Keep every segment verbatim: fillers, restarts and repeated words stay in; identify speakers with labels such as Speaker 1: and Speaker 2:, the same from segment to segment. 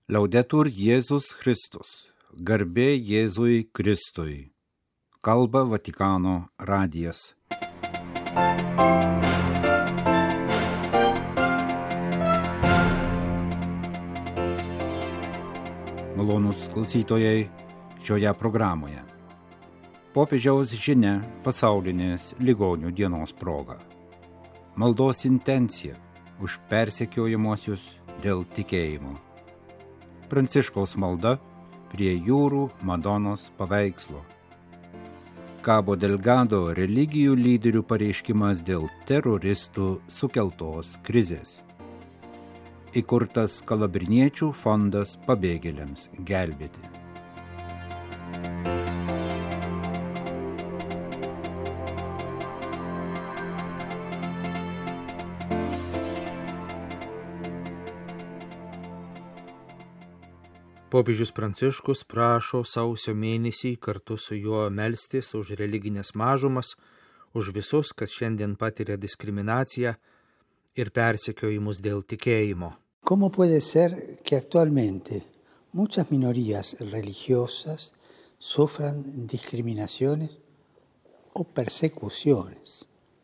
Speaker 1: Laudetur Jėzus Kristus. Garbė Jėzui Kristui. Kalba Vatikano radijas. Malonūs klausytojai šioje programoje. Popiežiaus žinia pasaulinės ligonių dienos proga. Maldos intencija už persekiojamuosius dėl tikėjimo. Pranciškaus malda prie jūrų Madonos paveikslo. Cabo Delgado religijų lyderių pareiškimas dėl teroristų sukeltos krizės. Įkurtas kalabriniečių fondas pabėgėliams gelbėti.
Speaker 2: Popiežius Pranciškus prašo sausio mėnesį kartu su juo melstis už religinės mažumas, už visus, kas šiandien patiria diskriminaciją ir persekiojimus dėl tikėjimo.
Speaker 3: ¿Cómo puede ser que actualmente muchas minorías religiosas sufran discriminaciones o persecuciones?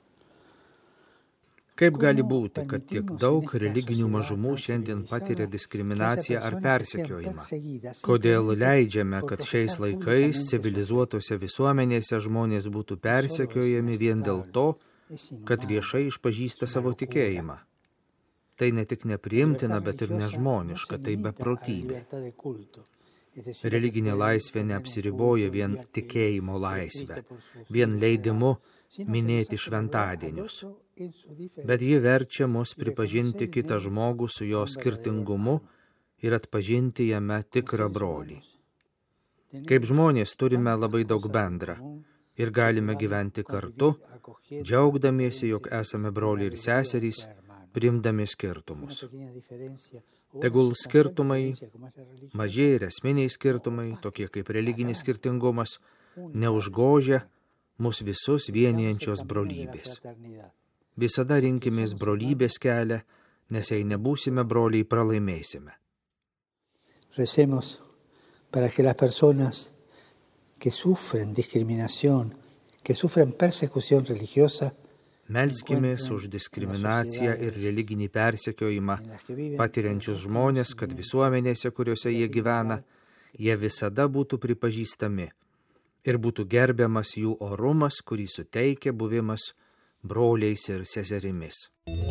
Speaker 2: Kaip gali būti, kad tiek daug religinių mažumų šiandien patiria diskriminaciją ar persekiojimą? Kodėl leidžiame, kad šiais laikais civilizuotose visuomenėse žmonės būtų persekiojami vien dėl to, kad viešai išpažįsta savo tikėjimą? Tai ne tik nepriimtina, bet ir nežmoniška, tai beprotybė. Religinė laisvė neapsiriboja vien tikėjimo laisvę, vien leidimu minėti šventadienius. Bet ji verčia mus pripažinti kitą žmogų su jo skirtingumu ir atpažinti jame tikrą brolį. Kaip žmonės turime labai daug bendra ir galime gyventi kartu, džiaugdamiesi, jog esame broliai ir seserys, priimdami skirtumus. Tegul skirtumai, maži ir esminiai skirtumai, tokie kaip religinis skirtingumas, neužgožia mus visus vienijančios brolybės. Visada rinkimės brolybės kelią, nes jei nebūsime broliai, pralaimėsime.
Speaker 3: Recemos para que las personas que sufren discriminación, que sufren persecución religiosa,
Speaker 2: melskimės už diskriminaciją ir religinį persekiojimą patiriančius žmonės, kad visuomenėse, kuriuose jie gyvena, jie visada būtų pripažįstami ir būtų gerbiamas jų orumas, kurį suteikia buvimas broliais ir seserimis.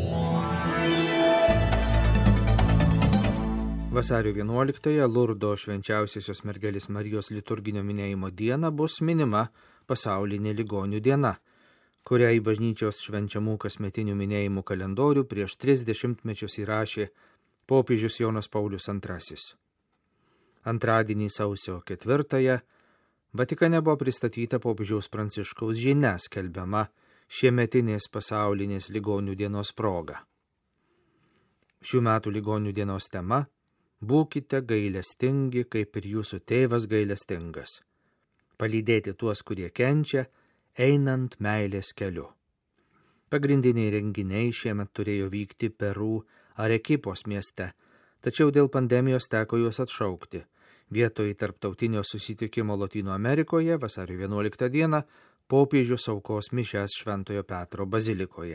Speaker 2: Vasario vienuoliktąją Lurdo švenčiausiosios mergelės Marijos liturginio minėjimo dieną bus minima pasaulinė ligonių diena, kurią į bažnyčios švenčiamų kasmetinių minėjimų kalendorių prieš tris dešimtmečius įrašė popiežius Jonas Paulius antrasis. Antradienį sausio ketvirtąją Vatikane buvo pristatyta popiežiaus Pranciškaus žinia skelbiama šiemetinės pasaulinės ligonių dienos proga. Šių metų ligonių dienos tema – būkite gailestingi, kaip ir jūsų tėvas gailestingas. Palydėti tuos, kurie kenčia, einant meilės keliu. Pagrindiniai renginiai šiemet turėjo vykti Peru Arekipos mieste, tačiau dėl pandemijos teko juos atšaukti. Vietoj tarptautinio susitikimo Lotynų Amerikoje vasario vienuoliktą dieną popiežius aukos mišias Šventojo Petro bazilikoje.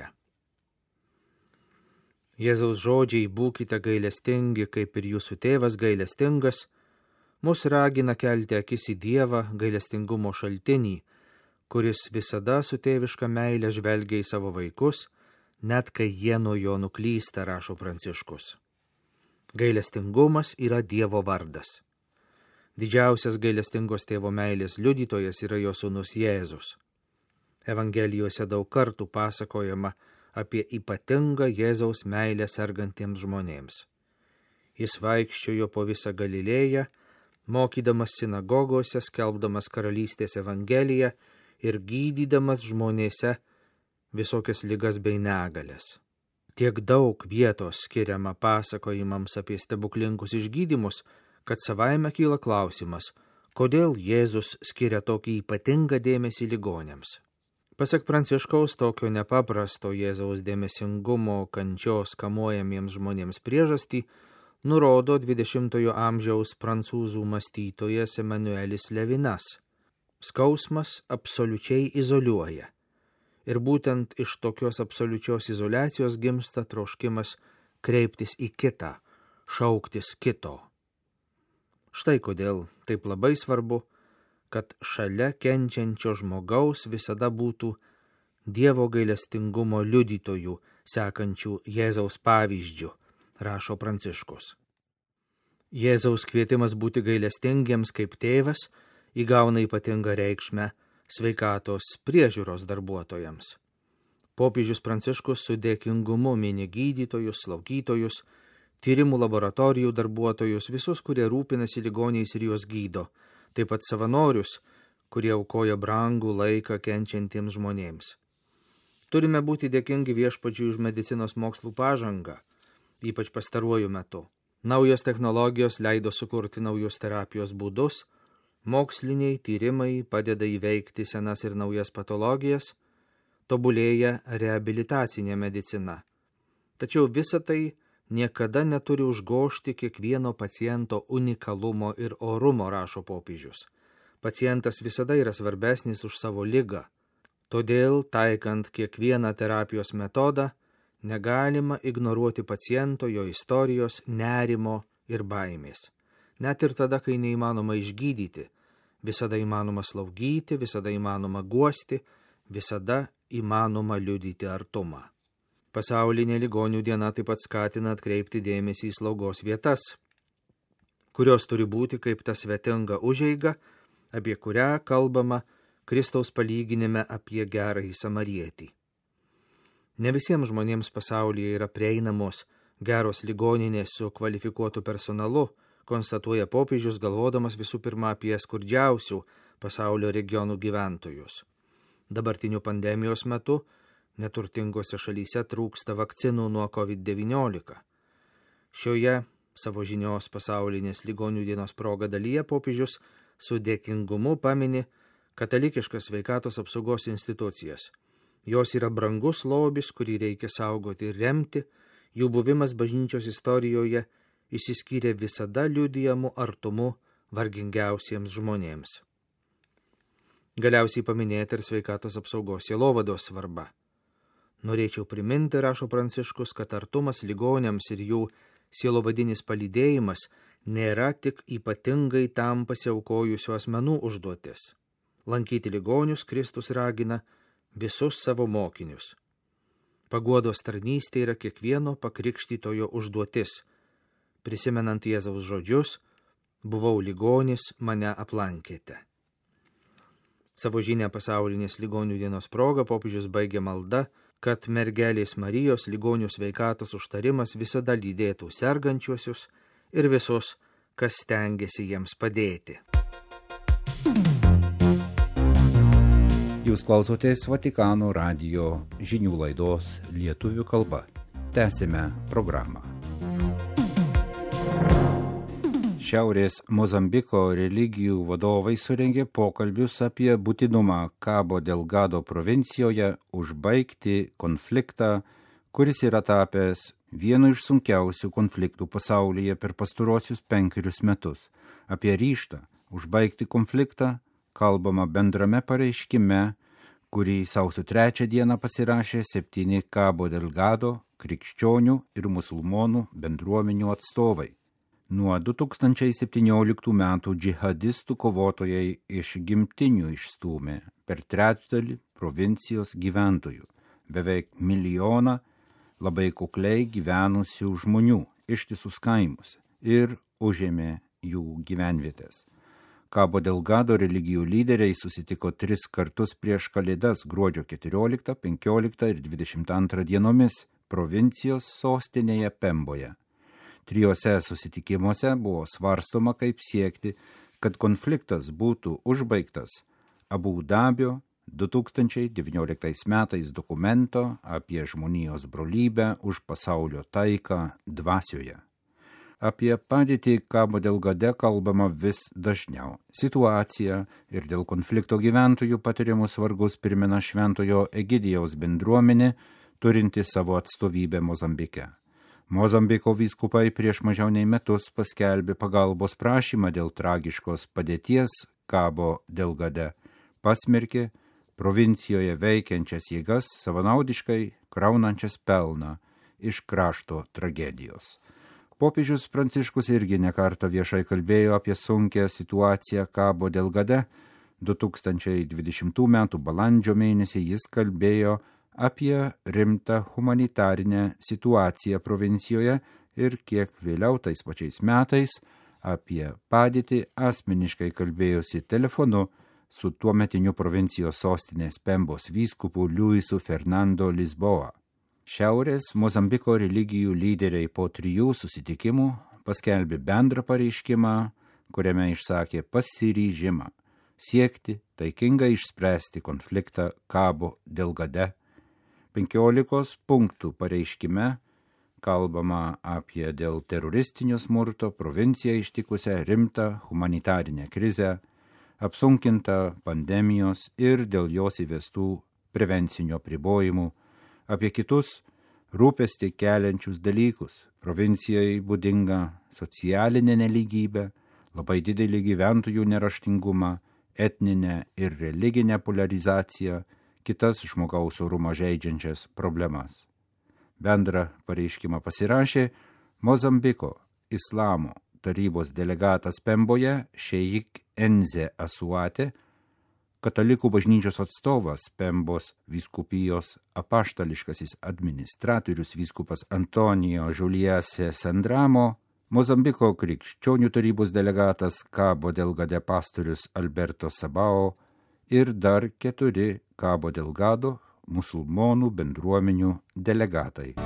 Speaker 2: Jėzaus žodžiai būkite gailestingi, kaip ir jūsų tėvas gailestingas, mus ragina kelti akis į Dievą, gailestingumo šaltinį, kuris visada su tėviška meile žvelgia į savo vaikus, net kai jie nuo jo nuklysta, rašo Pranciškus. Gailestingumas yra Dievo vardas. Didžiausias gailestingos tėvo meilės liudytojas yra jo sūnus Jėzus. Evangelijose daug kartų pasakojama apie ypatingą Jėzaus meilę sergantiems žmonėms. Jis vaikščiojo po visą Galilėją, mokydamas sinagogose, skelbdamas karalystės evangeliją ir gydydamas žmonėse visokias ligas bei negalias. Tiek daug vietos skiriama pasakojimams apie stebuklingus išgydymus, kad savaime kyla klausimas, kodėl Jėzus skiria tokį ypatingą dėmesį ligoniams. Pasak Pranciškaus, tokio nepaprasto Jėzaus dėmesingumo kančios kamuojamiems žmonėms priežastį nurodo dvidešimtojo amžiaus prancūzų mąstytojas Emanuelis Levinas. Skausmas absoliučiai izoliuoja. Ir būtent iš tokios absoliučios izoliacijos gimsta troškimas kreiptis į kitą, šauktis kito. Štai kodėl taip labai svarbu, kad šalia kenčiančio žmogaus visada būtų Dievo gailestingumo liudytojų, sekančių Jėzaus pavyzdžių, rašo Pranciškus. Jėzaus kvietimas būti gailestingiems kaip tėvas įgauna ypatingą reikšmę sveikatos priežiūros darbuotojams. Popiežius Pranciškus su dėkingumu mini gydytojus, slaugytojus, tyrimų laboratorijų darbuotojus, visus, kurie rūpinasi ligoniais ir juos gydo, taip pat savanorius, kurie aukoja brangų laiką kenčiantiems žmonėms. Turime būti dėkingi Viešpačiui už medicinos mokslų pažangą, ypač pastaruoju metu. Naujos technologijos leido sukurti naujus terapijos būdus, moksliniai tyrimai padeda įveikti senas ir naujas patologijas, tobulėja reabilitacinė medicina. Tačiau visa tai niekada neturi užgožti kiekvieno paciento unikalumo ir orumo, rašo popiežius. Pacientas visada yra svarbesnis už savo ligą. Todėl, taikant kiekvieną terapijos metodą, negalima ignoruoti paciento, jo istorijos, nerimo ir baimės. Net ir tada, kai neįmanoma išgydyti, visada įmanoma slaugyti, visada įmanoma guosti, visada įmanoma liudyti artumą. Pasaulinė ligonių diena taip pat skatina atkreipti dėmesį į slaugos vietas, kurios turi būti kaip ta svetinga užeiga, apie kurią kalbama Kristaus palyginime apie gerąjį samarietį. Ne visiems žmonėms pasaulyje yra prieinamos geros ligoninės su kvalifikuotu personalu, konstatuoja popiežius, galvodamas visų pirma apie skurdžiausių pasaulio regionų gyventojus. Dabartiniu pandemijos metu neturtingose šalyse trūksta vakcinų nuo kovid devyniolika. Šioje savo žinios pasaulinės ligonių dienos proga dalyje popiežius su dėkingumu pamini katalikiškas sveikatos apsaugos institucijas. Jos yra brangus lobis, kurį reikia saugoti ir remti, jų buvimas bažnyčios istorijoje išsiskyrė visada liudijamu artumu vargingiausiems žmonėms. Galiausiai paminėti ir sveikatos apsaugos sielovados svarba. Norėčiau priminti, rašo Pranciškus, kad artumas ligoniams ir jų sielovadinis palydėjimas nėra tik ypatingai tam pasiaukojusių asmenų užduotis. Lankyti ligonius Kristus ragina visus savo mokinius. Paguodos tarnystė yra kiekvieno pakrikštytojo užduotis. Prisimenant Jėzaus žodžius, buvau ligonis, mane aplankėte. Savo žinią pasaulinės ligonių dienos proga popiežius baigė malda, kad mergelės Marijos ligonių sveikatos užtarimas visada lydėtų sergančiuosius ir visus, kas stengiasi jiems padėti.
Speaker 1: Jūs klausotės Vatikano radijo žinių laidos lietuvių kalba. Tęsime programą. Šiaurės Mozambiko religijų vadovai surengė pokalbius apie būtinumą Cabo Delgado provincijoje užbaigti konfliktą, kuris yra tapęs vienu iš sunkiausių konfliktų pasaulyje per pastaruosius penkerius metus. Apie ryžtą užbaigti konfliktą kalbama bendrame pareiškime, kurį sausio trečią dieną pasirašė septyni Cabo Delgado krikščionių ir musulmonų bendruomenių atstovai. Nuo du tūkstančiai septynioliktų metų džihadistų kovotojai iš gimtinių išstūmė per trečdalį provincijos gyventojų, beveik milijoną labai kukliai gyvenusių žmonių, ištisus kaimus ir užėmė jų gyvenvietės. Cabo Delgado religijų lyderiai susitiko tris kartus prieš Kalėdas gruodžio keturioliktą, penkioliktą ir dvidešimt antrą dienomis provincijos sostinėje Pemboje. Trijose susitikimuose buvo svarstoma, kaip siekti, kad konfliktas būtų užbaigtas Abu Dabio du tūkstančiai devynioliktais metais dokumento apie žmonijos brolybę už pasaulio taiką dvasioje. Apie padėtį Cabo Delgade kalbama vis dažniau. Situacija ir dėl konflikto gyventojų patiriamus vargus primena Šventojo Egidijaus bendruomenė, turinti savo atstovybę Mozambike. Mozambiko vyskupai prieš mažiau nei metus paskelbė pagalbos prašymą dėl tragiškos padėties Cabo Delgade, pasmerkė provincijoje veikiančias jėgas savanaudiškai kraunančias pelną iš krašto tragedijos. Popiežius Pranciškus irgi nekartą viešai kalbėjo apie sunkią situaciją Cabo Delgade. du tūkstančiai dvidešimtų metų balandžio mėnesį jis kalbėjo apie rimtą humanitarinę situaciją provincijoje ir kiek vėliau tais pačiais metais apie padėtį asmeniškai kalbėjosi telefonu su tuometiniu provincijos sostinės Pembos vyskupu Luisu Fernando Lisboa. Šiaurės Mozambiko religijų lyderiai po trijų susitikimų paskelbė bendrą pareiškimą, kuriame išsakė pasiryžimą siekti taikingai išspręsti konfliktą Cabo Delgade. Penkiolikos punktų pareiškime kalbama apie dėl teroristinio smurto provinciją ištikusią rimtą humanitarinę krizę, apsunkintą pandemijos ir dėl jos įvestų prevencinio pribojimų, apie kitus rūpestį keliančius dalykus, provincijai būdinga socialinė nelygybė, labai didelį gyventojų neraštingumą, etninę ir religinę polarizaciją, kitas žmogaus orumą žeidžiančias problemas. Bendrą pareiškimą pasirašė Mozambiko Islamo tarybos delegatas Pemboje Šeik Enze Asuate, katalikų bažnyčios atstovas Pembos vyskupijos apaštališkasis administratorius vyskupas Antonijo Juliase Sandramo, Mozambiko krikščionių tarybos delegatas Cabo Delgade pastorius Alberto Sabao ir dar keturi Cabo Delgado musulmonų bendruomenių delegatai.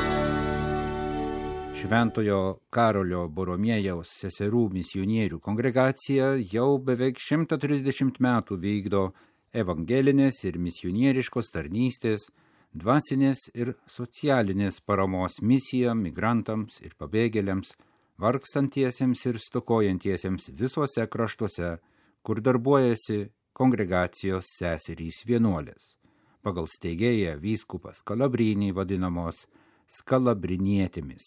Speaker 1: Šventojo Karolio Boromiejaus seserų misionierių kongregacija jau beveik šimtą trisdešimt metų vykdo evangelinės ir misionieriškos tarnystės, dvasinės ir socialinės paramos misiją migrantams ir pabėgėliams, vargstantiesiems ir stokojantiesiems visuose kraštuose, kur darbuojasi kongregacijos seserys vienuolės. Pagal steigėją vyskupas Kalabrinį vadinamos skalabrinietėmis.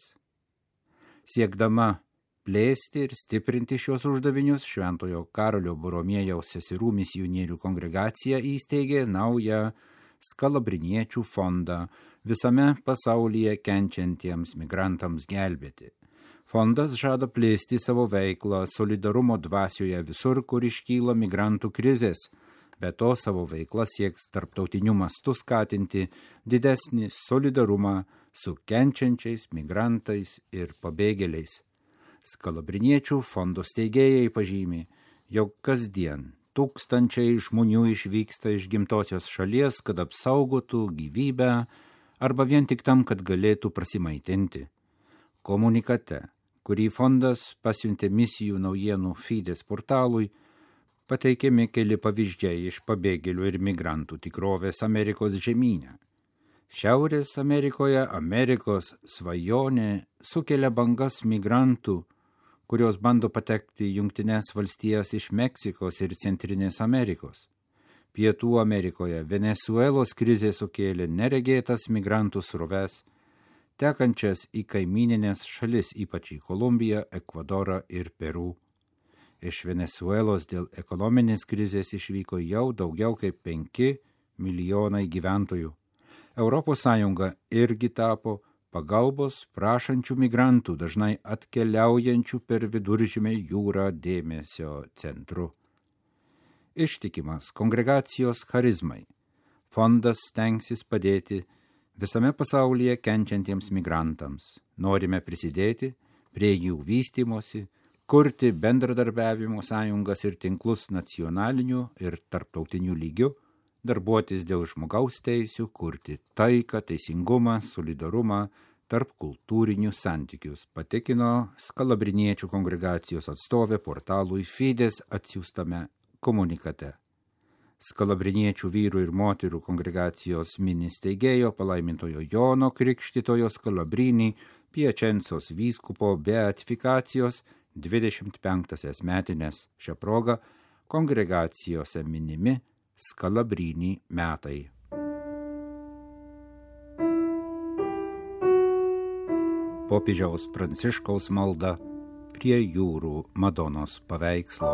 Speaker 1: Siekdama plėsti ir stiprinti šios uždavinius, Šventojo Karolio Boromiejaus seserų misionierių kongregacija įsteigė naują skalabriniečių fondą visame pasaulyje kenčiantiems migrantams gelbėti. Fondas žada plėsti savo veiklą solidarumo dvasioje visur, kur iškyla migrantų krizės, be to savo veiklą sieks tarptautiniu mastu skatinti didesnį solidarumą su kenčiančiais migrantais ir pabėgėliais. Skalabriniečių fondo steigėjai pažymi, jog kasdien tūkstančiai žmonių išvyksta iš gimtosios šalies, kad apsaugotų gyvybę arba vien tik tam, kad galėtų prasimaitinti. Komunikate, kurį fondas pasiuntė misijų naujienų Fides portalui, pateikiami keli pavyzdžiai iš pabėgėlių ir migrantų tikrovės Amerikos žemyne. Šiaurės Amerikoje Amerikos svajonė sukelia bangas migrantų, kurios bando patekti į Jungtines valstijas iš Meksikos ir Centrinės Amerikos. Pietų Amerikoje Venesuelos krizė sukėlė neregėtas migrantų sroves, tekančias į kaimyninės šalis, ypač į Kolumbiją, Ekvadorą ir Peru. Iš Venesuelos dėl ekonominės krizės išvyko jau daugiau kaip penki milijonai gyventojų. Europos Sąjunga irgi tapo pagalbos prašančių migrantų, dažnai atkeliaujančių per Viduržemio jūrą dėmesio centru. Ištikimas kongregacijos charizmai. Fondas stengsis padėti visame pasaulyje kenčiantiems migrantams. Norime prisidėti prie jų vystymosi, kurti bendradarbiavimo sąjungas ir tinklus nacionaliniu ir tarptautiniu lygiu, darbuotis dėl žmogaus teisių, kurti taiką, teisingumą, solidarumą, tarp kultūrinius santykius, patikino skalabriniečių kongregacijos atstovė portalui Fides atsiųstame komunikate. Skalabriniečių vyrų ir moterų kongregacijos ministeigėjo palaimintojo Jono Krikštytojo Skalabrinį Piačencos vyskupo beatifikacijos dvidešimt penktąsias metines. Šią progą kongregacijose minimi Skalabrinį metai. Popiežiaus Pranciškaus malda prie jūrų Madonos paveikslo.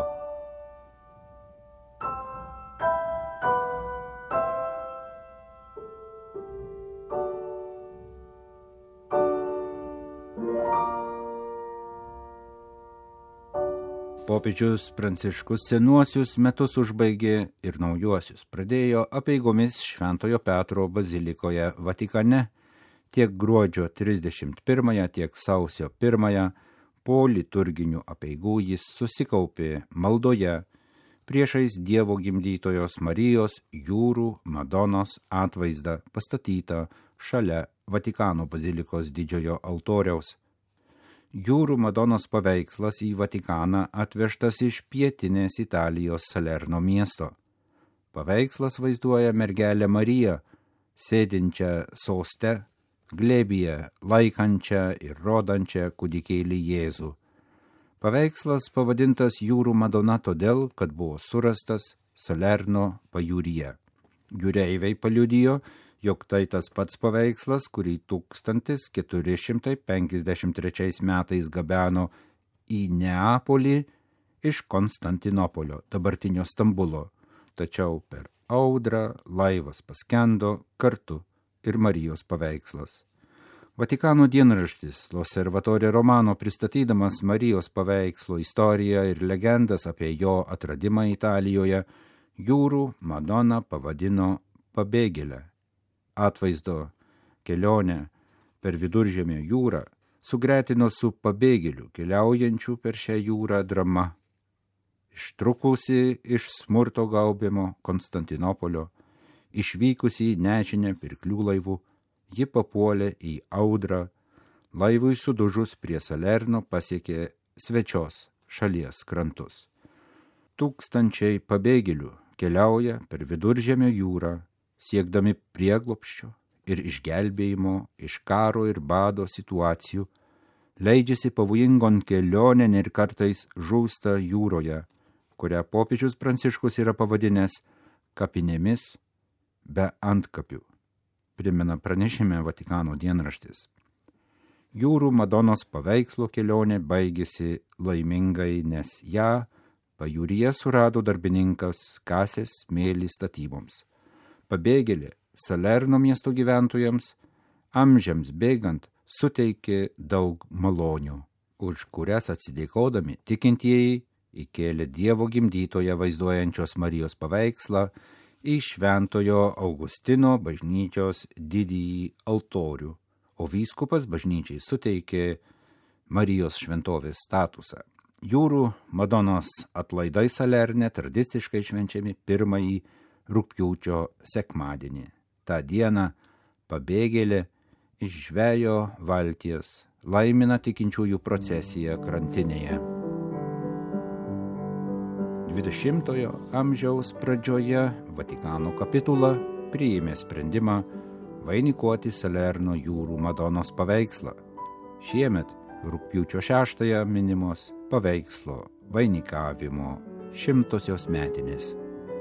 Speaker 1: Popiežius Pranciškus senuosius metus užbaigė ir naujuosius pradėjo apeigomis Šventojo Petro bazilikoje Vatikane. Tiek gruodžio trisdešimt pirmąją, tiek sausio pirmąją po liturginių apeigų jis susikaupė maldoje priešais Dievo gimdytojos Marijos jūrų Madonos atvaizdą pastatytą šalia Vatikano bazilikos didžiojo altoriaus. Jūrų Madonos paveikslas į Vatikaną atvežtas iš pietinės Italijos Salerno miesto. Paveikslas vaizduoja mergelę Mariją, sėdinčią soste, glėbyje, laikančią ir rodančią kūdikėlį Jėzų. Paveikslas pavadintas Jūrų Madona todėl, kad buvo surastas Salerno pajūryje. Jūreiviai paliudijo, jog tai tas pats paveikslas, kurį tūkstantis keturi šimtai penkiasdešimt trečiais metais gabeno į Neapolį iš Konstantinopolio, dabartinio Stambulo. Tačiau per audrą laivas paskendo kartu ir Marijos paveikslas. Vatikano dienraštis L'Osservatore Romano, pristatydamas Marijos paveikslo istoriją ir legendas apie jo atradimą Italijoje, Jūrų Madoną pavadino pabėgėle. Atvaizdo kelionę per Viduržemio jūrą sugretino su pabėgėlių keliaujančių per šią jūrą drama. Ištrukusi iš smurto gaubimo Konstantinopolio, išvykusi į nežinią pirklių laivų, ji papuolė į audrą, laivui sudužus prie Salerno pasiekė svečios šalies krantus. Tūkstančiai pabėgėlių keliauja per Viduržemio jūrą, siekdami prieglobsčio ir išgelbėjimo iš karo ir bado situacijų, leidžiasi pavojingon kelionėn ir kartais žūsta jūroje, kurią popiežius Pranciškus yra pavadinęs kapinėmis be antkapių, primena pranešime Vatikano dienraštis. Jūrų Madonos paveikslo kelionė baigėsi laimingai, nes ją pajūryje surado darbininkas kasęs smėlį statyboms. Pabėgėlė Salerno miesto gyventojams amžiams bėgant suteikė daug malonių, už kurias atsidėkodami tikintieji įkėlė Dievo gimdytoją vaizduojančios Marijos paveikslą į Šventojo Augustino bažnyčios didįjį altorių, o vyskupas bažnyčiai suteikė Marijos šventovės statusą. Jūrų Madonos atlaidai Salerne tradiciškai švenčiami pirmąjį rugpjūčio sekmadienį. Ta diena pabėgėlė iš žvejo valties laimina tikinčiųjų procesiją krantinėje. dvidešimtojo amžiaus pradžioje Vatikano kapitula priėmė sprendimą vainikuoti Salerno Jūrų Madonos paveikslą. Šiemet rugpjūčio šeštąją minimos paveikslo vainikavimo šimtosios metinės.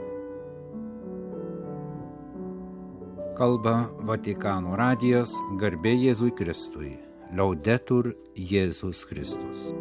Speaker 1: Kalba Vatikano radijas, garbė Jėzui Kristui, Laudetur Jėzus Kristus.